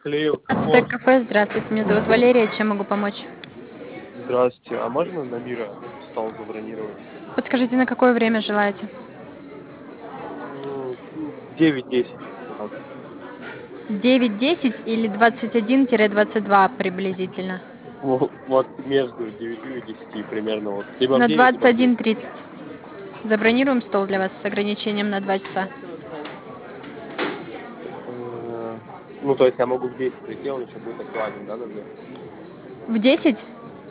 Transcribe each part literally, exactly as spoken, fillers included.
Клеил. Ацтек О, кафе, здравствуйте, меня зовут Валерия, чем могу помочь? здравствуйте. А можно на Мира стол забронировать? Подскажите, на какое время желаете? Ну, девять-десять. Вот. девять десять или двадцать один двадцать два приблизительно? Во- вот между девятью и десятью примерно. Вот. Либо в На девять, двадцать либо в один десять. тридцать. Забронируем стол для вас с ограничением на два часа. Э, Ну, то есть я могу в десять прийти, он еще будет актуален, да, на мне? В десять?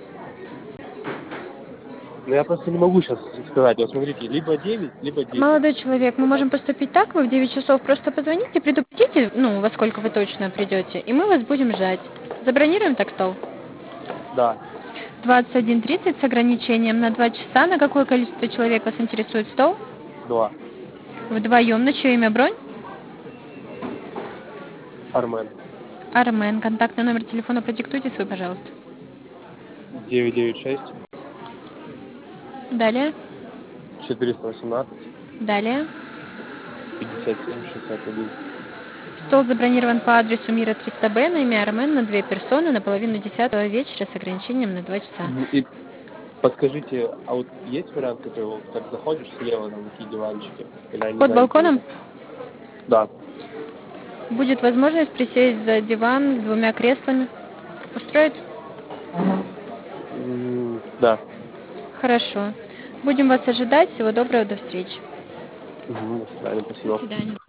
Ну, я просто не могу сейчас сказать. Вот смотрите, либо девять, либо десять. Молодой человек, мы можем поступить так, вы в девять часов просто позвоните, предупредите, ну, во сколько вы точно придете, и мы вас будем ждать. Забронируем так стол? Да, двадцать один тридцать с ограничением на два часа. На какое количество человек вас интересует стол? два. Вдвоем. На чье имя бронь? Армен. Армен. Контактный номер телефона продиктуйте свой, пожалуйста. девять девять шесть Далее. четыреста восемнадцать Далее. пятьдесят семь шестьдесят один. Стол забронирован по адресу Мира триста Б на имя Армен на две персоны на половину десятого вечера с ограничением на два часа. И подскажите, а вот есть вариант, который вот как заходишь слева, там такие диванчики? Или я не Под знаю, где балконом это. Да. будет возможность присесть за диван с двумя креслами. Устроит? М, Да. Хорошо. Будем вас ожидать. Всего доброго, до встречи. Мгм, до свидания, До спасибо. свидания.